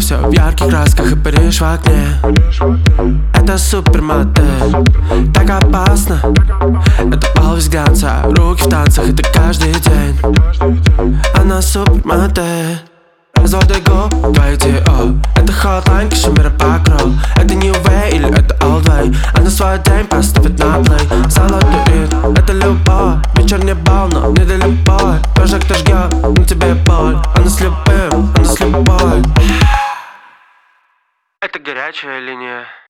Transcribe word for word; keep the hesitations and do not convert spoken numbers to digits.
все в ярких красках и Париж в окне. Это супермодель, так опасно. Это always глянца, руки в танцах, это каждый день. Она супермодель. Разводы го, твои ди о. Это hotline, кашемира покрол. Это new way или это old way. Она свой день поставит на play. Золотой рит, это любовь. Вечерний бал, но не для любой. Прожектор жгет, на тебе боль. Она с любым, она с любой. Это горячая линия.